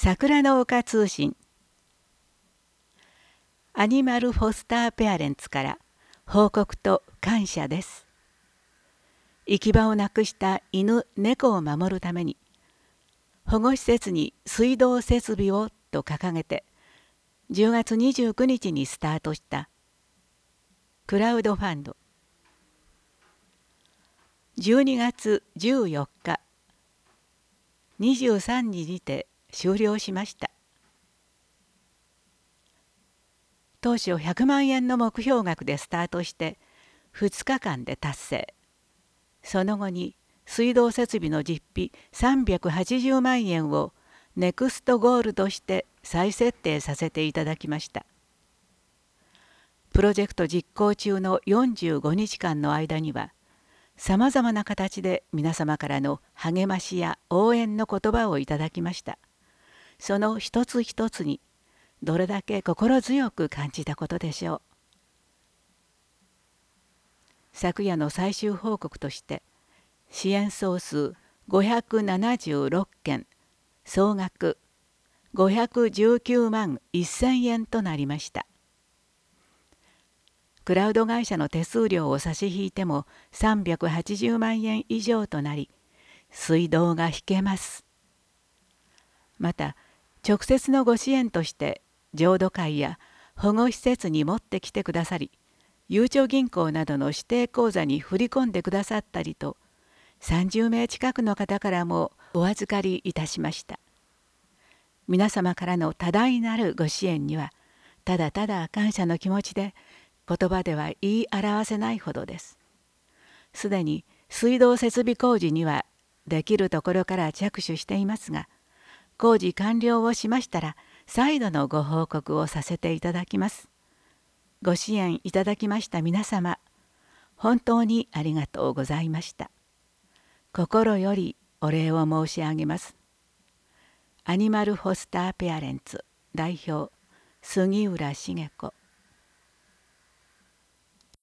桜の丘通信。アニマルフォスターペアレンツから報告と感謝です。行き場をなくした犬猫を守るために保護施設に水道設備をと掲げて10月29日にスタートしたクラウドファンド。12月14日23時にて終了しました。当初100万円の目標額でスタートして2日間で達成。その後に水道設備の実費380万円をネクストゴールとして再設定させていただきました。プロジェクト実行中の45日間の間にはさまざまな形で皆様からの励ましや応援の言葉をいただきました。その一つ一つにどれだけ心強く感じたことでしょう。昨夜の最終報告として支援総数576件、総額519万1000円となりました。クラウド会社の手数料を差し引いても380万円以上となり、水道が引けます。また直接のご支援として浄土会や保護施設に持ってきてくださり、ゆうちょ銀行などの指定口座に振り込んでくださったりと、30名近くの方からもお預かりいたしました。皆様からの多大なるご支援にはただただ感謝の気持ちで言葉では言い表せないほどです。すでに水道設備工事にはできるところから着手していますが、工事完了をしましたら再度のご報告をさせていただきます。ご支援いただきました皆様、本当にありがとうございました。心よりお礼を申し上げます。アニマルフォスターペアレンツ代表杉浦茂子。